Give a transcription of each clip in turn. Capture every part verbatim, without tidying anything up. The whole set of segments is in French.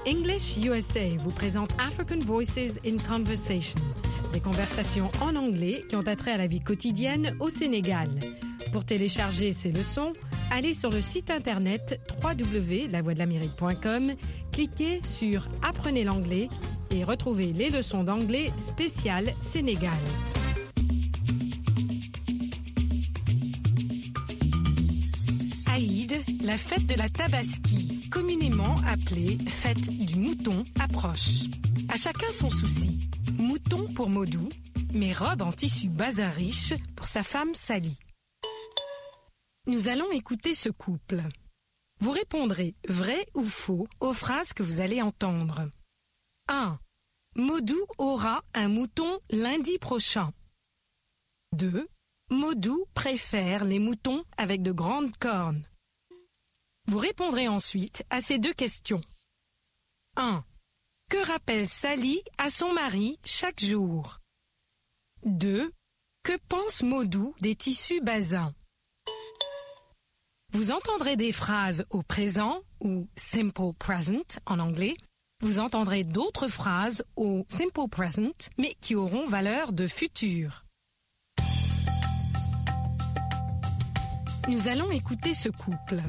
English U S A vous présente African Voices in Conversation, des conversations en anglais qui ont attrait à la vie quotidienne au Sénégal. Pour télécharger ces leçons, allez sur le site internet w w w point la voix de l'amérique point com, cliquez sur Apprenez l'anglais et retrouvez les leçons d'anglais spéciales Sénégal. Aïd, la fête de la Tabaski, communément appelée fête du mouton, approche. À chacun son souci. Mouton pour Modou, mais robe en tissu bazin riche pour sa femme Sally. Nous allons écouter ce couple. Vous répondrez vrai ou faux aux phrases que vous allez entendre. un. Modou aura un mouton lundi prochain. deux. Modou préfère les moutons avec de grandes cornes. Vous répondrez ensuite à ces deux questions. un. Que rappelle Sally à son mari chaque jour? deux. Que pense Modou des tissus bazins? Vous entendrez des phrases au présent ou simple present en anglais. Vous entendrez d'autres phrases au simple present mais qui auront valeur de futur. Nous allons écouter ce couple.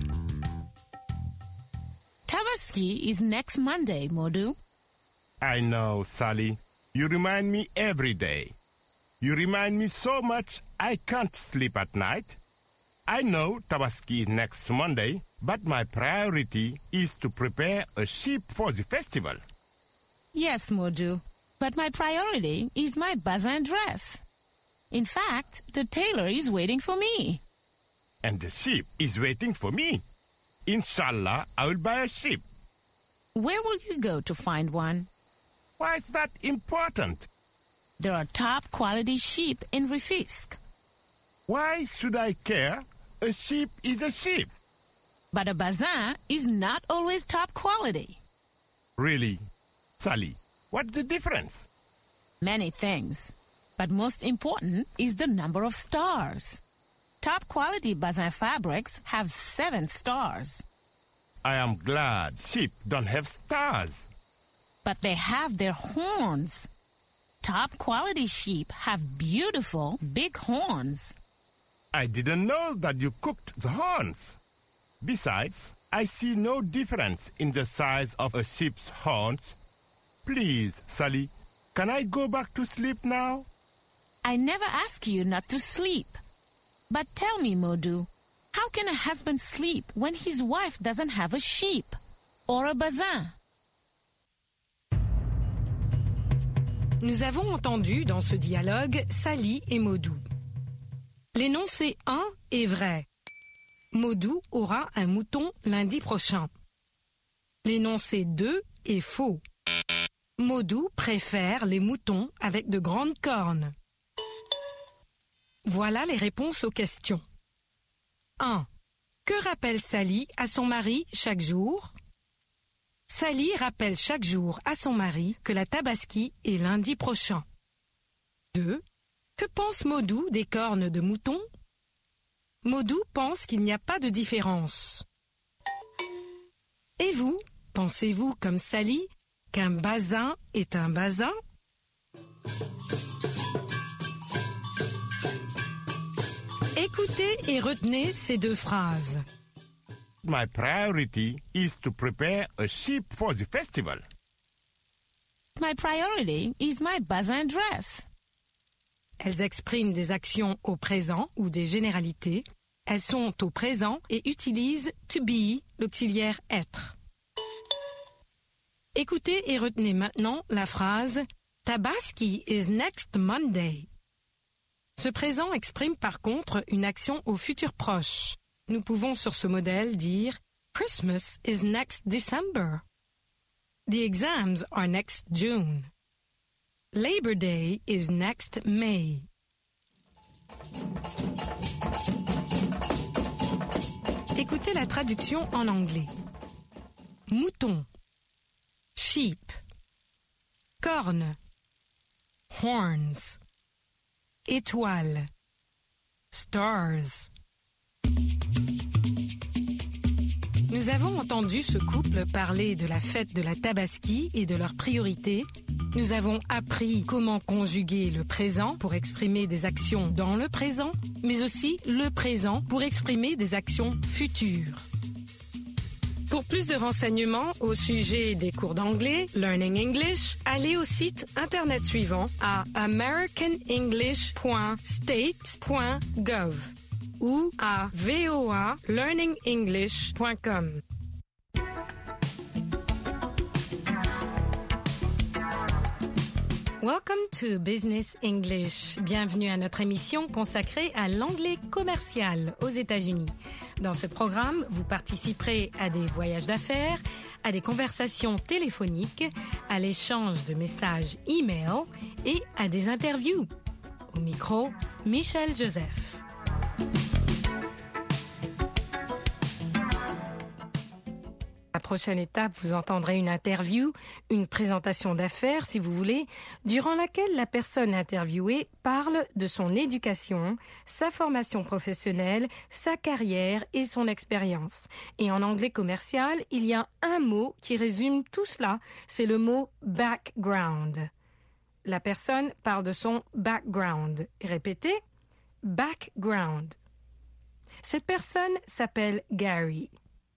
Tabaski is next Monday, Modou. I know, Sally. You remind me every day. You remind me so much I can't sleep at night. I know Tabaski is next Monday, but my priority is to prepare a sheep for the festival. Yes, Modou, but my priority is my bazin dress. In fact, the tailor is waiting for me. And the sheep is waiting for me. Inshallah, I will buy a sheep. Where will you go to find one? Why is that important? There are top quality sheep in Rufisque. Why should I care? A sheep is a sheep. But a bazin is not always top quality. Really? Sally, what's the difference? Many things. But most important is the number of stars. Top quality bazin fabrics have seven stars. I am glad sheep don't have stars. But they have their horns. Top quality sheep have beautiful big horns. I didn't know that you cooked the horns. Besides, I see no difference in the size of a sheep's horns. Please, Sally, can I go back to sleep now? I never ask you not to sleep. But tell me, Modou, how can a husband sleep when his wife doesn't have a sheep or a bazin? Nous avons entendu dans ce dialogue Sally et Modou. L'énoncé un est vrai. Modou aura un mouton lundi prochain. L'énoncé deux est faux. Modou préfère les moutons avec de grandes cornes. Voilà les réponses aux questions. un. Que rappelle Sally à son mari chaque jour? Sally rappelle chaque jour à son mari que la Tabaski est lundi prochain. deux. Que pense Modou des cornes de mouton? Modou pense qu'il n'y a pas de différence. Et vous, pensez-vous comme Sally qu'un bazin est un bazin? Écoutez et retenez ces deux phrases. My priority is to prepare a sheep for the festival. My priority is my bazin dress. Elles expriment des actions au présent ou des généralités. Elles sont au présent et utilisent to be, l'auxiliaire être. Écoutez et retenez maintenant la phrase Tabaski is next Monday. Ce présent exprime par contre une action au futur proche. Nous pouvons sur ce modèle dire Christmas is next December. The exams are next June. Labor Day is next May. Écoutez la traduction en anglais. Mouton, sheep, corne, horns, étoile, stars. Nous avons entendu ce couple parler de la fête de la Tabaski et de leurs priorités. Nous avons appris comment conjuguer le présent pour exprimer des actions dans le présent, mais aussi le présent pour exprimer des actions futures. Pour plus de renseignements au sujet des cours d'anglais, Learning English, allez au site internet suivant à american english point state point gov ou à v o a learning english point com. Welcome to Business English. Bienvenue à notre émission consacrée à l'anglais commercial aux États-Unis. Dans ce programme, vous participerez à des voyages d'affaires, à des conversations téléphoniques, à l'échange de messages e-mail et à des interviews. Au micro, Michel Joseph. La prochaine étape, vous entendrez une interview, une présentation d'affaires, si vous voulez, durant laquelle la personne interviewée parle de son éducation, sa formation professionnelle, sa carrière et son expérience. Et en anglais commercial, il y a un mot qui résume tout cela, c'est le mot background. La personne parle de son background. Répétez, background. Cette personne s'appelle Gary.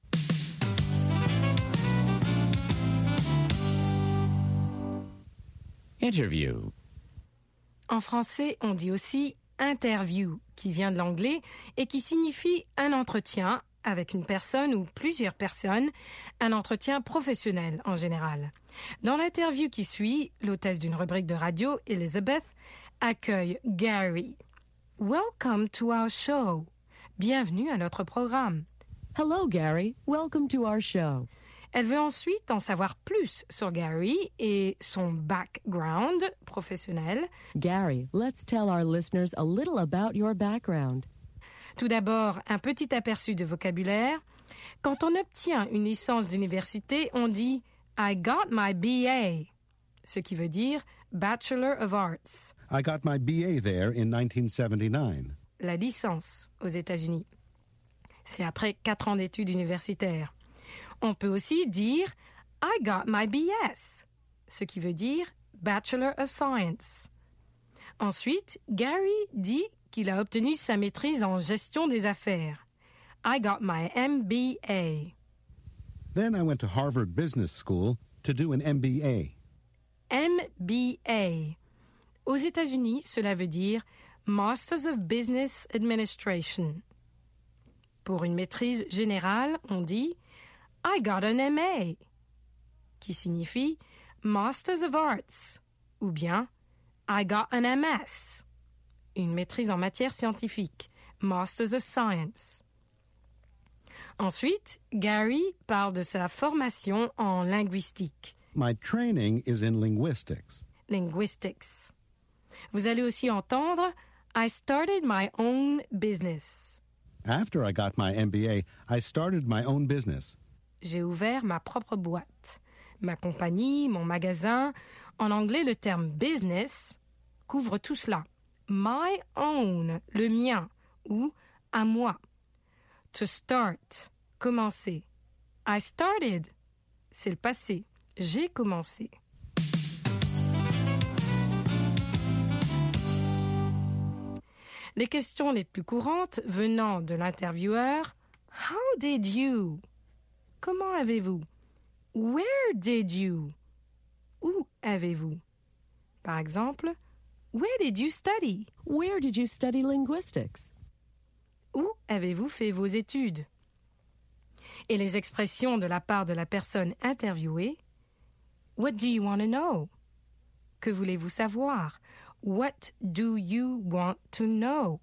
Interview. En français, on dit aussi interview, qui vient de l'anglais et qui signifie un entretien avec une personne ou plusieurs personnes, un entretien professionnel en général. Dans l'interview qui suit, l'hôtesse d'une rubrique de radio, Elizabeth, accueille Gary. Welcome to our show. Bienvenue à notre programme. Hello, Gary. Welcome to our show. Elle veut ensuite en savoir plus sur Gary et son background professionnel. Gary, let's tell our listeners a little about your background. Tout d'abord, un petit aperçu de vocabulaire. Quand on obtient une licence d'université, on dit « I got my B A », ce qui veut dire « Bachelor of Arts ». I got my B A there in nineteen seventy-nine. La licence aux États-Unis. C'est après quatre ans d'études universitaires. On peut aussi dire « I got my B S », ce qui veut dire « Bachelor of Science ». Ensuite, Gary dit qu'il a obtenu sa maîtrise en gestion des affaires. « I got my M B A ». Then I went to Harvard Business School to do an M B A. M B A. Aux États-Unis, cela veut dire « Masters of Business Administration ». Pour une maîtrise générale, on dit « I got an M A », qui signifie Masters of Arts, ou bien I got an M S, une maîtrise en matière scientifique, Masters of Science. Ensuite, Gary parle de sa formation en linguistique. My training is in linguistics. Linguistics. Vous allez aussi entendre I started my own business. After I got my M B A, I started my own business. J'ai ouvert ma propre boîte, ma compagnie, mon magasin. En anglais, le terme business couvre tout cela. My own, le mien, ou à moi. To start, commencer. I started, c'est le passé. J'ai commencé. Les questions les plus courantes venant de l'intervieweur, How did you? Comment avez-vous? Where did you? Où avez-vous? Par exemple, Where did you study? Where did you study linguistics? Où avez-vous fait vos études? Et les expressions de la part de la personne interviewée, What do you want to know? Que voulez-vous savoir? What do you want to know?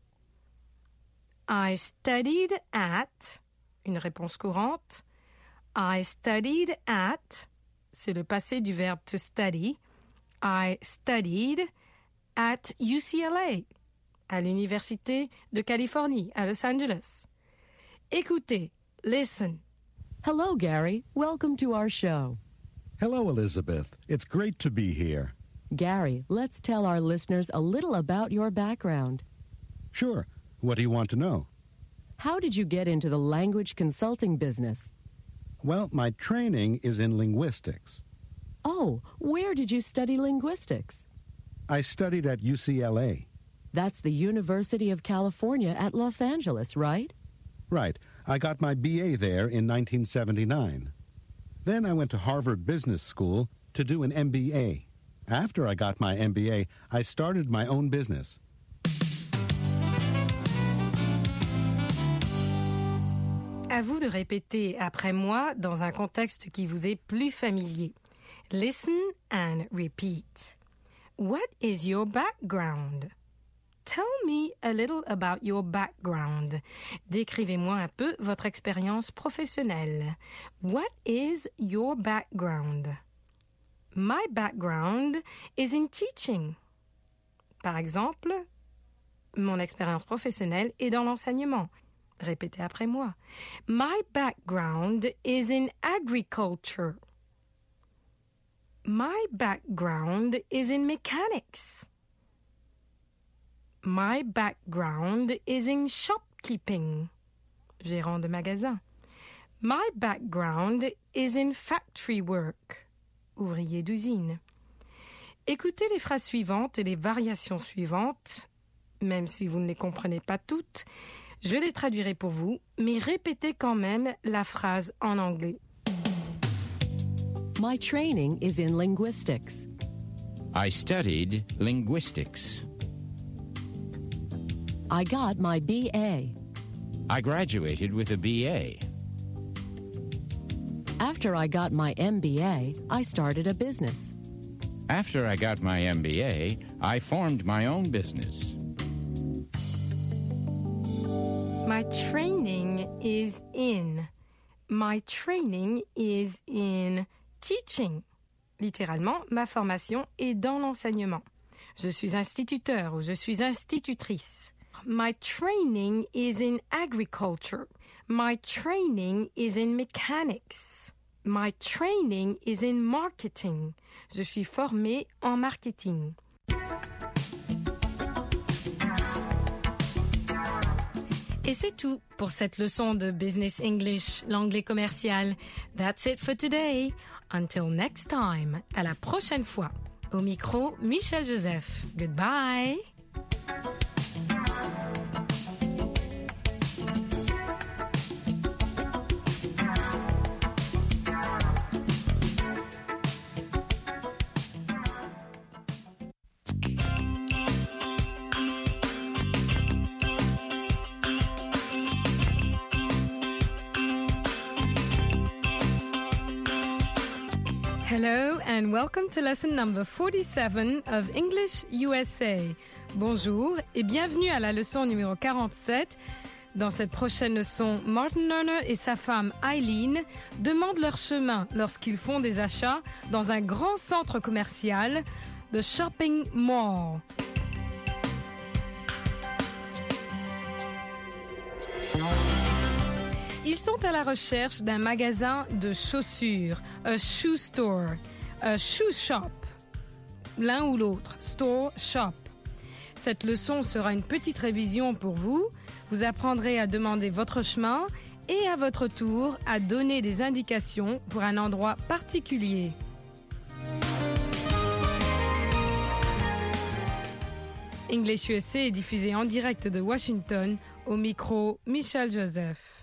I studied at, une réponse courante. I studied at, c'est le passé du verbe to study. I studied at U C L A, à l'Université de Californie, à Los Angeles. Écoutez, listen. Hello, Gary. Welcome to our show. Hello, Elizabeth. It's great to be here. Gary, let's tell our listeners a little about your background. Sure. What do you want to know? How did you get into the language consulting business? Well, my training is in linguistics. Oh, where did you study linguistics? I studied at U C L A. That's the University of California at Los Angeles, right? Right. I got my B A there in nineteen seventy-nine. Then I went to Harvard Business School to do an M B A. After I got my M B A, I started my own business. À vous de répéter après moi dans un contexte qui vous est plus familier. Listen and repeat. What is your background? Tell me a little about your background. Décrivez-moi un peu votre expérience professionnelle. What is your background? My background is in teaching. Par exemple, mon expérience professionnelle est dans l'enseignement. Répétez après moi. My background is in agriculture. My background is in mechanics. My background is in shopkeeping. Gérant de magasin. My background is in factory work. Ouvrier d'usine. Écoutez les phrases suivantes et les variations suivantes, même si vous ne les comprenez pas toutes. Je les traduirai pour vous, mais répétez quand même la phrase en anglais. My training is in linguistics. I studied linguistics. I got my B A. I graduated with a B A. After I got my M B A, I started a business. After I got my M B A, I formed my own business. My training is in. My training is in teaching. Littéralement, ma formation est dans l'enseignement. Je suis instituteur ou je suis institutrice. My training is in agriculture. My training is in mechanics. My training is in marketing. Je suis formée en marketing. Et c'est tout pour cette leçon de Business English, l'anglais commercial. That's it for today. Until next time. À la prochaine fois. Au micro, Michel Joseph. Goodbye. Hello and welcome to lesson number forty-seven of English U S A. Bonjour et bienvenue à la leçon numéro quarante-sept. Dans cette prochaine leçon, Martin Lerner et sa femme Eileen demandent leur chemin lorsqu'ils font des achats dans un grand centre commercial, the shopping mall. Ils sont à la recherche d'un magasin de chaussures, a shoe store, a shoe shop, l'un ou l'autre, store, shop. Cette leçon sera une petite révision pour vous. Vous apprendrez à demander votre chemin et à votre tour à donner des indications pour un endroit particulier. English U S A est diffusé en direct de Washington, au micro Michel Joseph.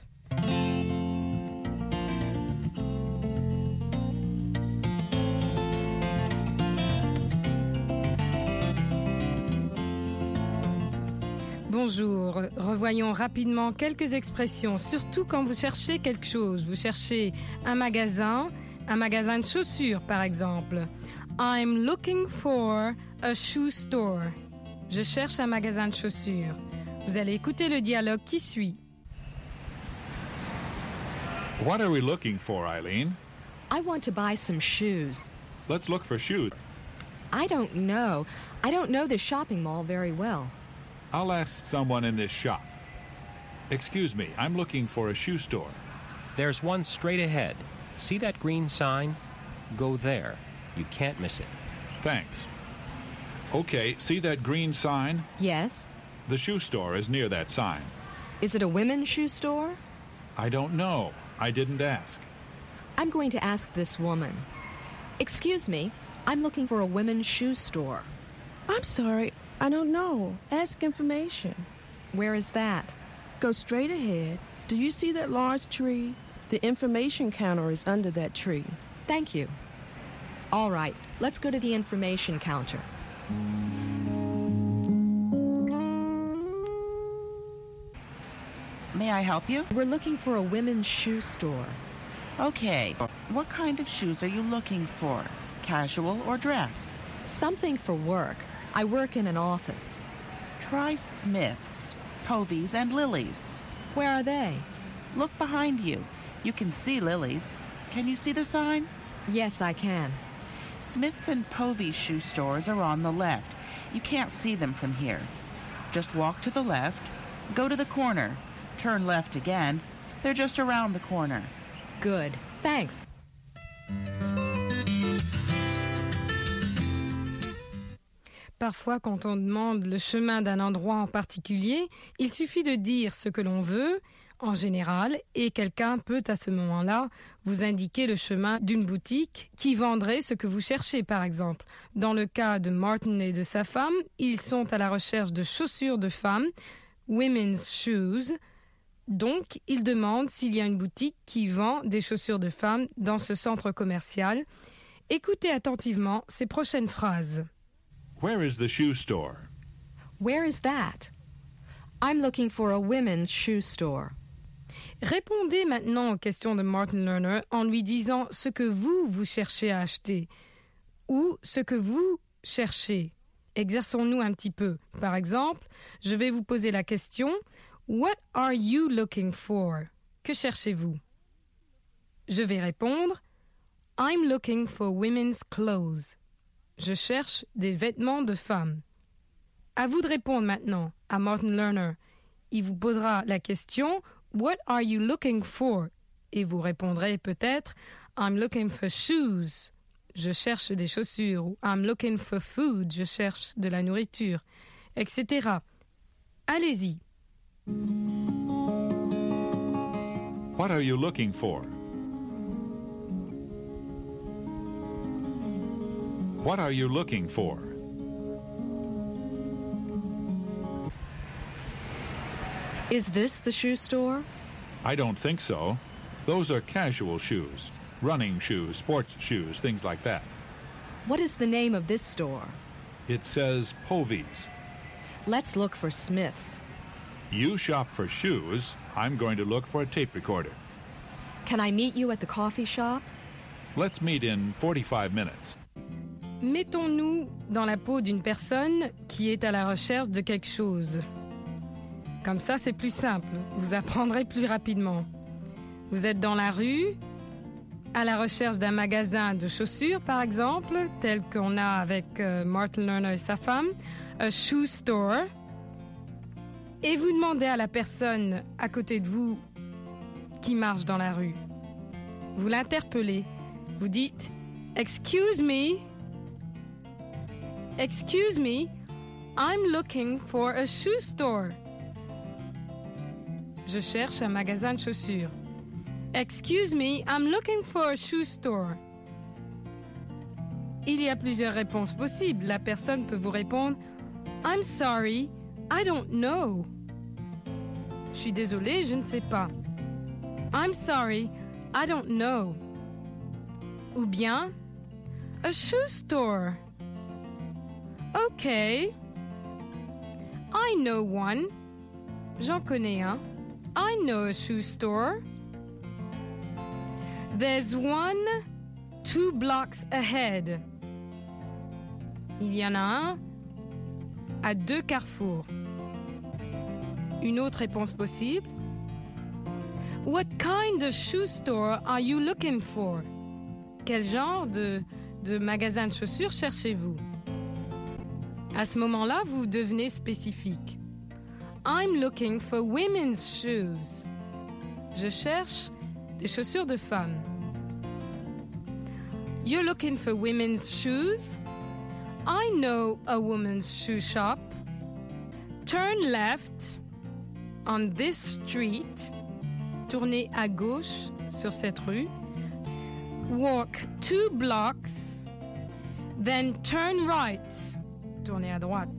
Bonjour, revoyons rapidement quelques expressions, surtout quand vous cherchez quelque chose. Vous cherchez un magasin, un magasin de chaussures par exemple. I'm looking for a shoe store. Je cherche un magasin de chaussures. Vous allez écouter le dialogue qui suit. What are we looking for, Eileen? I want to buy some shoes. Let's look for shoes. I don't know. I don't know the shopping mall very well. I'll ask someone in this shop. Excuse me, I'm looking for a shoe store. There's one straight ahead. See that green sign? Go there. You can't miss it. Thanks. Okay, see that green sign? Yes. The shoe store is near that sign. Is it a women's shoe store? I don't know. I didn't ask. I'm going to ask this woman. Excuse me, I'm looking for a women's shoe store. I'm sorry, I don't know. Ask information. Where is that? Go straight ahead. Do you see that large tree? The information counter is under that tree. Thank you. All right, let's go to the information counter. May I help you? We're looking for a women's shoe store. Okay. What kind of shoes are you looking for? Casual or dress? Something for work. I work in an office. Try Smith's, Povey's, and Lily's. Where are they? Look behind you. You can see Lily's. Can you see the sign? Yes, I can. Smith's and Povey's shoe stores are on the left. You can't see them from here. Just walk to the left, go to the corner, turn left again. They're just around the corner. Good. Thanks. Parfois, quand on demande le chemin d'un endroit en particulier, il suffit de dire ce que l'on veut, en général, et quelqu'un peut à ce moment-là vous indiquer le chemin d'une boutique qui vendrait ce que vous cherchez, par exemple. Dans le cas de Martin et de sa femme, ils sont à la recherche de chaussures de femmes, women's shoes. Donc, ils demandent s'il y a une boutique qui vend des chaussures de femmes dans ce centre commercial. Écoutez attentivement ces prochaines phrases. Where is the shoe store? Where is that? I'm looking for a women's shoe store. Répondez maintenant aux questions de Martin Lerner en lui disant ce que vous, vous cherchez à acheter ou ce que vous cherchez. Exerçons-nous un petit peu. Par exemple, je vais vous poser la question « What are you looking for ?» Que cherchez-vous? Je vais répondre « I'm looking for women's clothes » Je cherche des vêtements de femmes. À vous de répondre maintenant à Martin Lerner. Il vous posera la question « What are you looking for ?» Et vous répondrez peut-être « I'm looking for shoes » Je cherche des chaussures. Ou « I'm looking for food » Je cherche de la nourriture, et cetera. Allez-y. What are you looking for? What are you looking for? Is this the shoe store? I don't think so. Those are casual shoes. Running shoes, sports shoes, things like that. What is the name of this store? It says Povey's. Let's look for Smith's. You shop for shoes. I'm going to look for a tape recorder. Can I meet you at the coffee shop? Let's meet in forty-five minutes. Mettons-nous dans la peau d'une personne qui est à la recherche de quelque chose. Comme ça, c'est plus simple. Vous apprendrez plus rapidement. Vous êtes dans la rue, à la recherche d'un magasin de chaussures, par exemple, tel qu'on a avec euh, Martin Lerner et sa femme, a shoe store, et vous demandez à la personne à côté de vous qui marche dans la rue. Vous l'interpellez. Vous dites « Excuse me ». Excuse me, I'm looking for a shoe store. Je cherche un magasin de chaussures. Excuse me, I'm looking for a shoe store. Il y a plusieurs réponses possibles. La personne peut vous répondre I'm sorry, I don't know. Je suis désolée, je ne sais pas. I'm sorry, I don't know. Ou bien a shoe store. Okay. I know one. J'en connais un. I know a shoe store. There's one two blocks ahead. Il y en a un à deux carrefours. Une autre réponse possible. What kind of shoe store are you looking for? Quel genre de, de magasin de chaussures cherchez-vous? À ce moment-là, vous devenez spécifique. I'm looking for women's shoes. Je cherche des chaussures de femmes. You're looking for women's shoes? I know a woman's shoe shop. Turn left. on this street. Tournez à gauche sur cette rue. Walk two blocks, then turn right. Tournez à droite.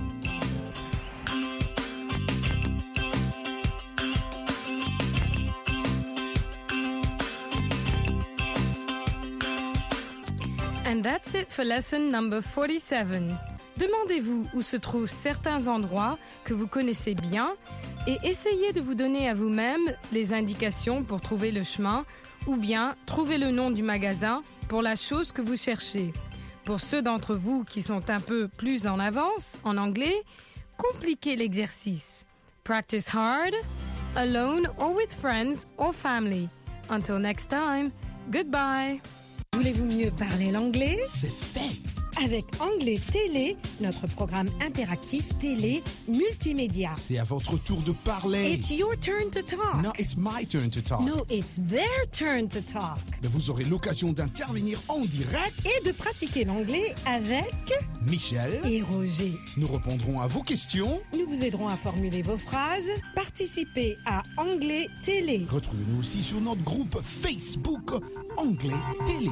And that's it for lesson number forty-seven. Demandez-vous où se trouvent certains endroits que vous connaissez bien et essayez de vous donner à vous-même les indications pour trouver le chemin ou bien trouver le nom du magasin pour la chose que vous cherchez. Pour ceux d'entre vous qui sont un peu plus en avance en anglais, compliquez l'exercice. Practice hard, alone or with friends or family. Until next time, goodbye. Voulez-vous mieux parler l'anglais? C'est fait! Avec Anglais Télé, notre programme interactif télé multimédia. C'est à votre tour de parler. It's your turn to talk. No, it's my turn to talk. No, it's their turn to talk. Mais vous aurez l'occasion d'intervenir en direct et de pratiquer l'anglais avec Michel et Roger. Nous répondrons à vos questions. Nous vous aiderons à formuler vos phrases. Participez à Anglais Télé. Retrouvez-nous aussi sur notre groupe Facebook Anglais Télé.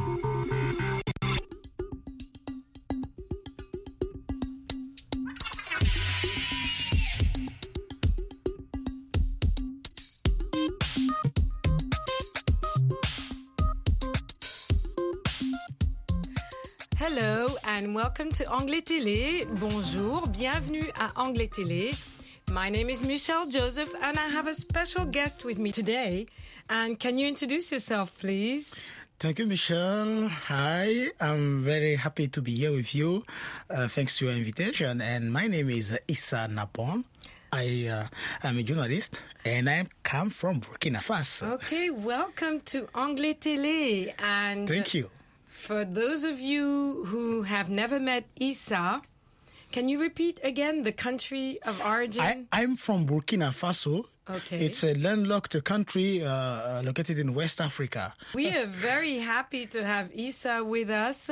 Hello and welcome to Anglais Télé. Bonjour, bienvenue à Anglais Télé. My name is Michelle Joseph and I have a special guest with me today. And can you introduce yourself, please? Thank you, Michelle. Hi, I'm very happy to be here with you. Uh, thanks to your invitation. And my name is uh, Issa Napon. I uh, am a journalist and I come from Burkina Faso. Okay, welcome to Anglais Télé. And thank you. For those of you who have never met Issa, can you repeat again the country of origin? I, I'm from Burkina Faso. Okay. It's a landlocked country uh, located in West Africa. We are very happy to have Issa with us.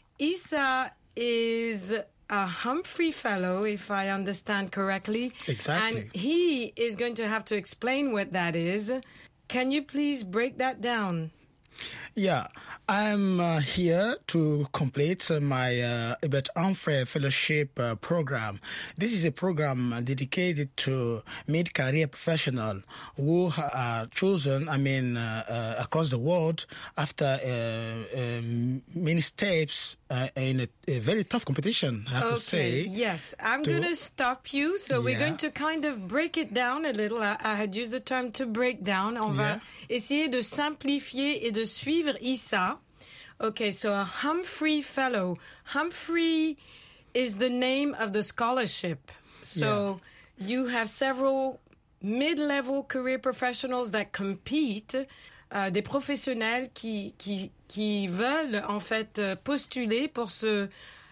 Issa is a Humphrey Fellow, if I understand correctly. Exactly. And he is going to have to explain what that is. Can you please break that down? Yeah, I'm uh, here to complete uh, my uh, Hubert Humphrey Fellowship uh, program. This is a program dedicated to mid-career professionals who are chosen, I mean, uh, uh, across the world after uh, uh, many steps uh, in a, a very tough competition, I have okay, to say. Yes, I'm to, going to stop you. So yeah. we're going to kind of break it down a little. I, I had used the term to break down. On yeah. va essayer de simplifier et de suivre Issa. Okay, so a Humphrey Fellow. Humphrey is the name of the scholarship. So yeah. you have several mid-level career professionals that compete, uh, des professionnels qui, qui, qui veulent en fait postuler pour ce,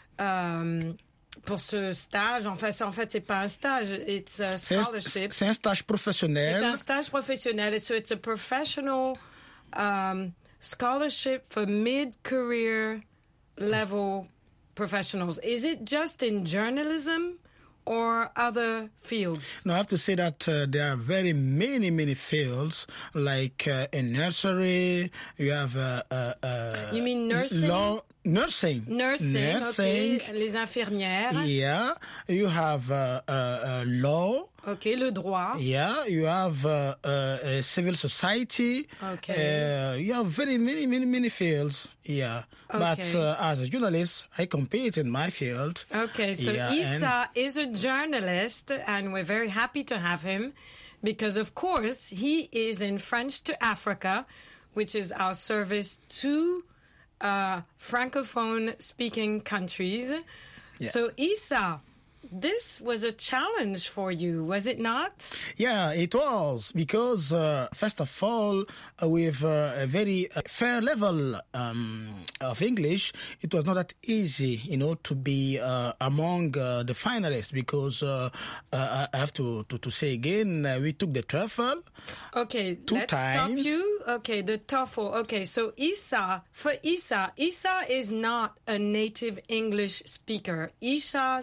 um, pour ce stage. En fait, en fait, c'est pas un stage, it's a scholarship. C'est un stage professionnel. C'est un stage professionnel. So it's a professional um, scholarship for mid-career level professionals. Is it just in journalism or other fields? No, I have to say that uh, there are very many, many fields, like uh, in nursery, you have... Uh, uh, uh, you mean nursing? Law, nursing. Nursing, nursing. Okay. Les infirmières. Yeah. You have uh, uh, uh, law. Okay, le droit. Yeah, you have uh, uh, civil society. Okay. Uh, you have very many, many, many fields. Yeah. Okay. But uh, as a journalist, I compete in my field. Okay, so yeah, Issa is a journalist, and we're very happy to have him because, of course, he is in French to Africa, which is our service to uh, Francophone-speaking countries. Yeah. So, Issa, this was a challenge for you, was it not? Yeah, it was, because uh, first of all, uh, with uh, a very uh, fair level um, of English, it was not that easy, you know, to be uh, among uh, the finalists, because uh, uh, I have to, to, to say again, uh, we took the TOEFL. Okay, two let's times. stop you. Okay, the TOEFL. Okay, so Issa, for Issa, Issa is not a native English speaker. Issa's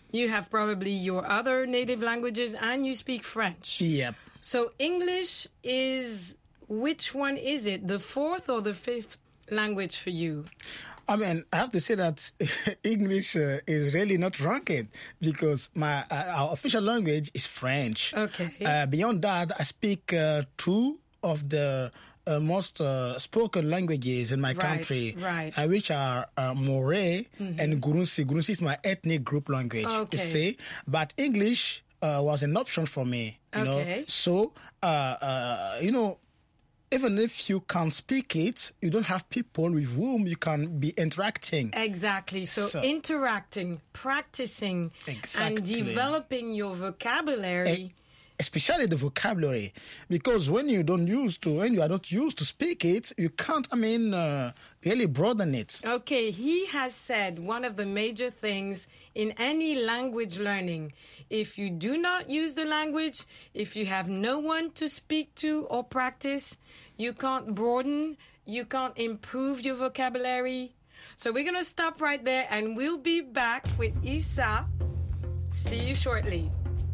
You have probably your other native languages, and you speak French. Yep. So English is, which one is it? The fourth or the fifth language for you? I mean, I have to say that English uh, is really not ranked because my uh, our official language is French. Okay. Uh, beyond that, I speak uh, two of the uh, most uh, spoken languages in my Right, country, right. Uh, which are uh, Moray Mhm. and Gurunsi. Gurunsi is my ethnic group language, Okay. you see. But English uh, was an option for me, you Okay. know. So, uh, uh, you know, even if you can't speak it, you don't have people with whom you can be interacting. Exactly. So, So- interacting, practicing, and Exactly. developing your vocabulary. Especially the vocabulary, because when you don't use to, when you are not used to speak it, you can't. I mean, uh, really broaden it. Okay, he has said one of the major things in any language learning, if you do not use the language, if you have no one to speak to or practice, you can't broaden, you can't improve your vocabulary. So we're going to stop right there and we'll be back with Isa. See you shortly.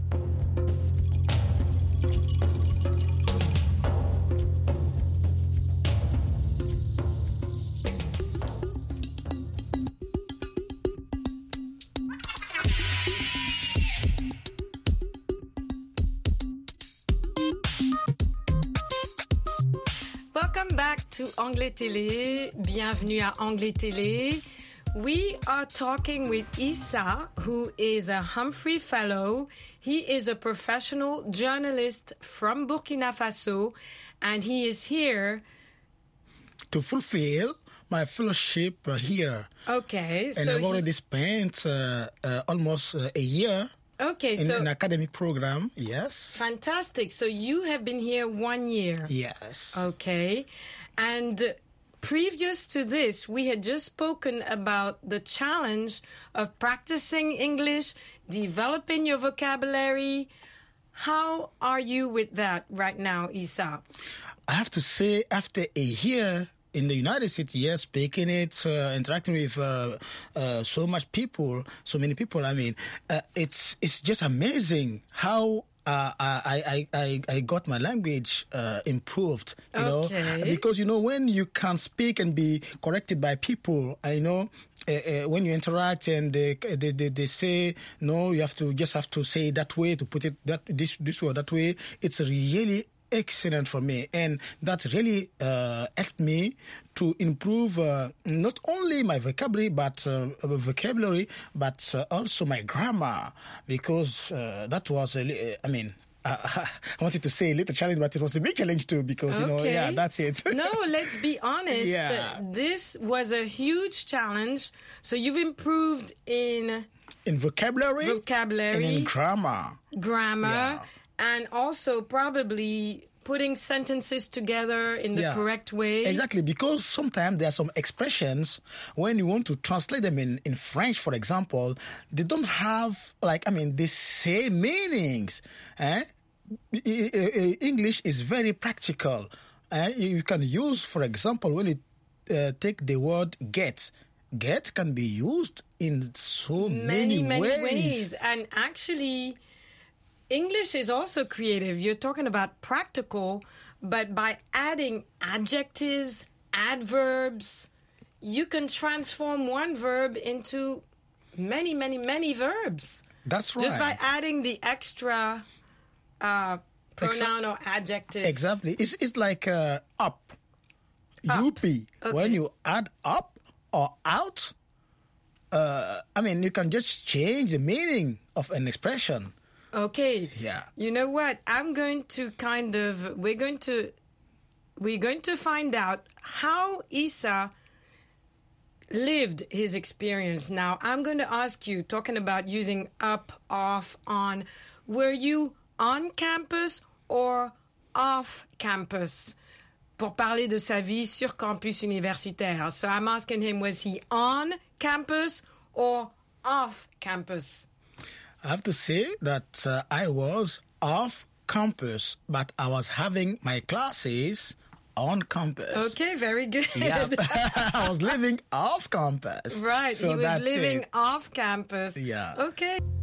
Welcome back to Anglais Télé. Bienvenue à Anglais Télé. We are talking with Isa, who is a Humphrey Fellow. He is a professional journalist from Burkina Faso, and he is here To fulfill my fellowship uh, here. Okay, And so I've already he's- spent uh, uh, almost uh, a year Okay, in so an academic program. Yes. fantastic. So you have been here one year. Yes. Okay. And previous to this, we had just spoken about the challenge of practicing English, developing your vocabulary. How are you with that right now, Isa? I have to say, after a year in the United States, yes, speaking it, uh, interacting with uh, uh, so much people, so many people, I mean, uh, it's it's just amazing how uh, I, I, I, I got my language uh, improved, you Okay. know, because, you know, when you can speak and be corrected by people, I know, uh, uh, when you interact and they, they they they say no, you have to just have to say it that way, to put it that this this way or that way. It's really excellent for me, and that really uh, helped me to improve uh, not only my vocabulary but uh, vocabulary but uh, also my grammar, because uh, that was a li- I mean uh, I wanted to say a little challenge, but it was a big challenge too, because you know, Okay. yeah, that's it. No, let's be honest. Yeah. This was a huge challenge. So you've improved in In vocabulary, vocabulary, and in grammar. grammar, and also probably putting sentences together in the Yeah. correct way. Exactly, because sometimes there are some expressions, when you want to translate them in, in French, for example, they don't have, like, I mean, the same meanings. Eh? I- I- I- English is very practical. Eh? You can use, for example, when you uh, take the word get, get can be used in so many, many, many ways. ways. And actually, English is also creative. You're talking about practical, but by adding adjectives, adverbs, you can transform one verb into many, many, many verbs. That's right. Just by adding the extra uh, pronoun or adjective. Exactly. It's it's like uh, up. Up. U P. Okay. When you add up or out, uh, I mean, you can just change the meaning of an expression. Okay. Yeah. You know what? I'm going to kind of we're going to we're going to find out how Isa lived his experience. Now, I'm going to ask you, talking about using up, off, on, were you on campus or off campus? Pour parler de sa vie sur campus universitaire. So I'm asking him, was he on campus or off campus? I have to say that uh, I was off campus, but I was having my classes on campus. Okay, very good. Yeah, I was living off campus. Right, So he was that's living it. off campus. Yeah. Okay.